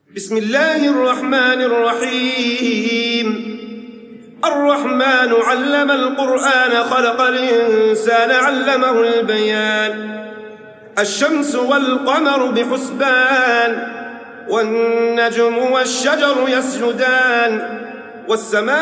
بسم الله الرحمن الرحيم. الرحمن علم القرآن خلق الإنسان علمه البيان. الشمس والقمر بحسبان والنجم والشجر يسجدان والسماء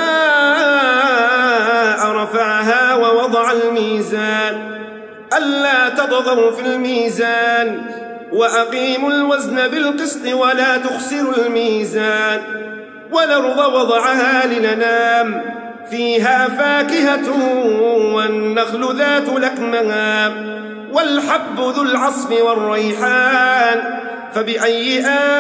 رفعها ووضع الميزان ألا تطغوا في الميزان وأقيموا الوزن بالقسط ولا تخسروا الميزان والأرض وضعها للأنام فيها فاكهة والنخل ذات الأكمام والحب ذو العصف والريحان فبأي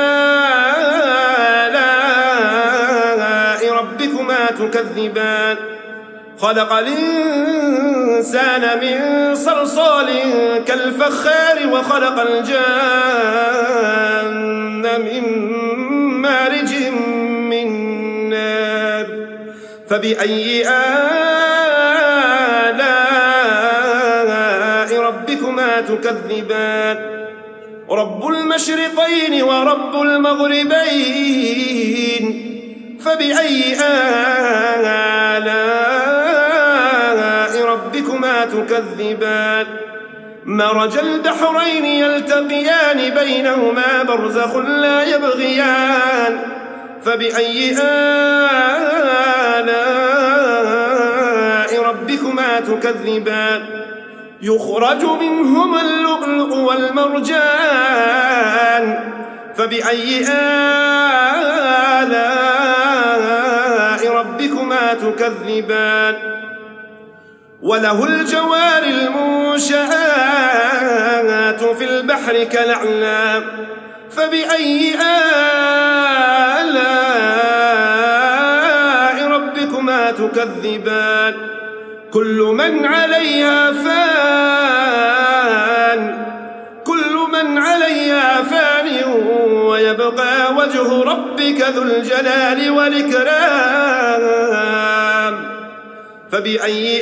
آلاء ربكما تكذبان. خلق الإنسان من صلصال كالفخار وخلق الجان من مارج من نار فبأي آلاء ربكما تكذبان. رب المشرقين ورب المغربين فبأي آلاء ربكما تكذبان. مرج البحرين يلتقيان بينهما برزخ لا يبغيان فبأي آلاء ربكما تكذبان. يخرج منهما اللؤلؤ والمرجان فبأي آلاء ربكما تكذبان. وله الجوار المنشآت في البحر كالأعلام فبأي آلاء ربكما تكذبان. كل من عليها فان ويبقى وجه ربك ذو الجلال والإكرام فبأي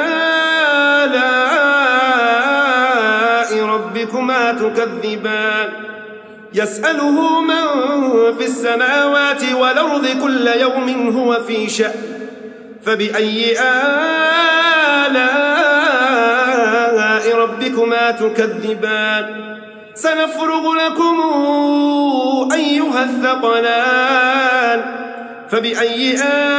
آلاء ربكما تكذبان. يسأله من في السماوات والأرض كل يوم هو في شأن فبأي آلاء ربكما تكذبان. سنفرغ لكم أيها الثقلان فبأي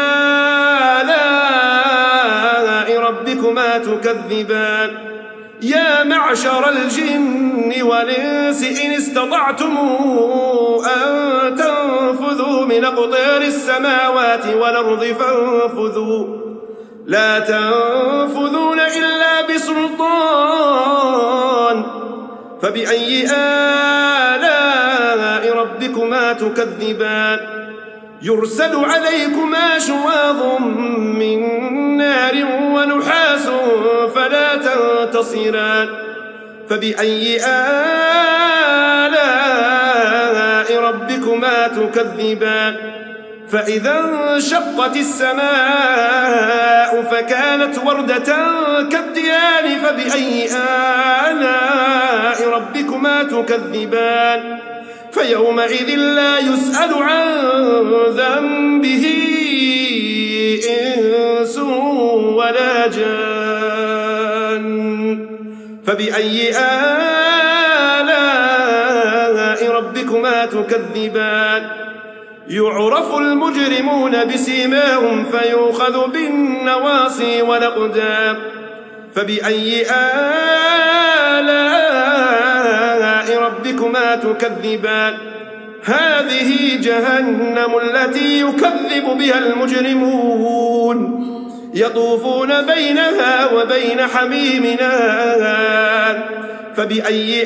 آلاء ربكما تكذبان. يا معشر الجن والإنس إن استطعتم أن تنفذوا من أقطار السماوات والأرض فانفذوا لا تنفذون إلا بسلطان فبأي آلاء ربكما تكذبان. يرسل عليكما شواظ من نار ونحاس فلا تنتصران فبأي آلاء ربكما تكذبان. فإذا انشقت السماء فكانت وردة كالديان فبأي آلاء ربكما تكذبان. فيومئذ لا يسأل عن ذنبه إنس ولا جان فبأي آلاء ربكما تكذبان. يعرف المجرمون بسيماهم فيؤخذ بالنواصي والأقدام فبأي آلاء ربكما تكذبان. هذه جهنم التي يكذب بها المجرمون يطوفون بينها وبين حميم آن فبأي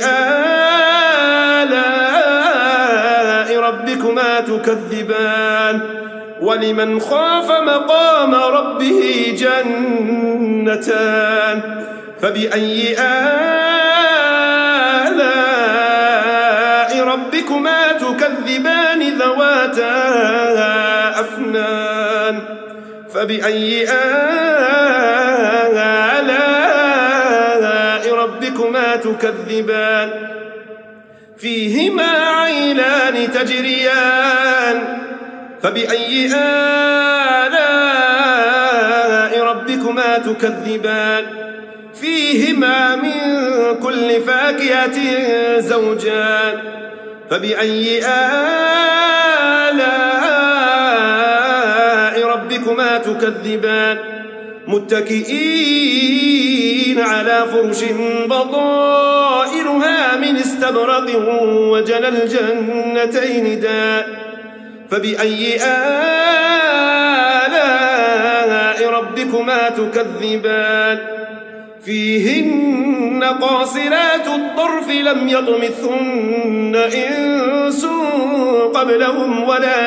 آلاء ربكما تكذبان. ولمن خاف مقام ربه جنتان فبأي آلاء ربكما تكذبان ذواتا أفنان فبأي آلاء ربكما تكذبان. فيهما عينان تجريان فبأي آلاء ربكما تكذبان فيهما من كل فاكهة زوجان فبأي آلاء ربكما تكذبان متكئين على فرش بطائنها من استبرق وجنى الجنتين دان فبأي آلاء ربكما تكذبان فيهن قاصرات الطرف لم يطمثهن إنس قبلهم ولا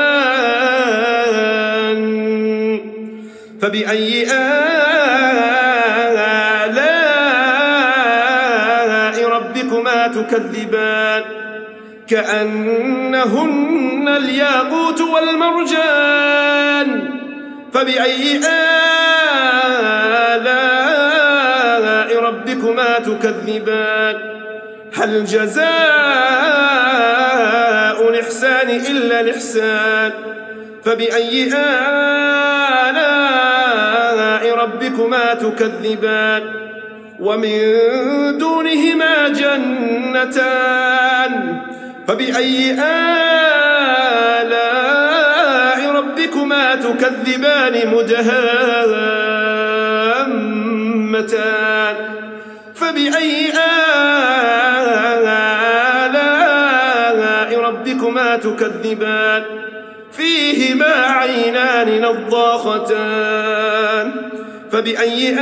جان فبأي آلاء ربكما تكذبان كأنهن الياقوت والمرجان فبأي آلاء ربكما تكذبان هل جزاء الإحسان إلا الإحسان فبأي آلاء ربكما تكذبان ومن دونهما جنتان فبأي آلاء ربكما تكذبان مدهامتان فبأي آلاء ربكما تكذبان فيهما عينان نضاختان فبأي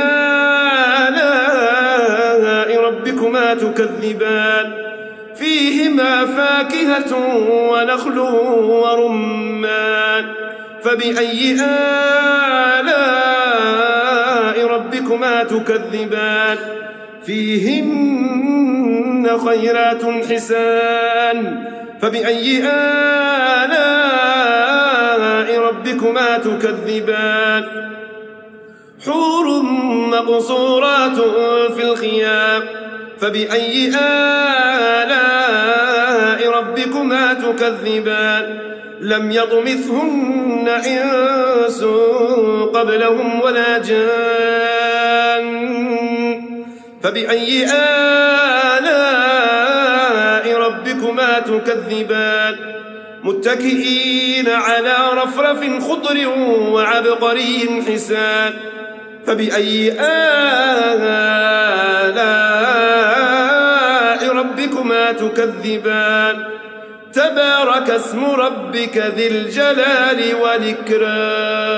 آلاء ربكما تكذبان فيهما فاكهة ونخل ورمان فبأي آلاء ربكما تكذبان فيهن خيرات حسان فبأي آلاء ربكما تكذبان حور مقصورات في الخيام فبأي آلاء ربكما تكذبان لم يطمثهن إنس قبلهم ولا جان فبأي آلاء ربكما تكذبان متكئين على رفرف خضر وعبقري حسان فبأي آلاء ربكما تكذبان تبارك اسم ربك ذي الجلال والإكرام